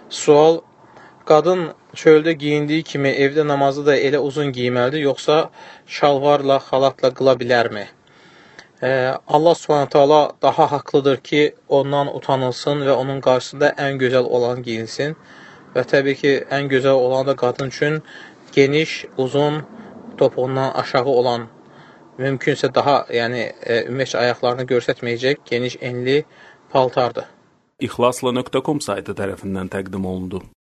Sual: qadın çöldə giyindiyi kimi evdə namazı da elə uzun giyməlidir, yoxsa şalvarla, xalatla qıla bilərmi? Allah Subhanahu taala daha haqlıdır ki, ondan utanılsın və onun qarşısında ən gözəl olan giyinsin. Və təbii ki, ən gözəl olan da qadın üçün geniş, uzun, topuğundan aşağı olan, mümkünsə daha, ümumiyyətcə ayaqlarını göstərməyəcək geniş enli paltardır. İxlasla.com saytı tərəfindən təqdim olundu.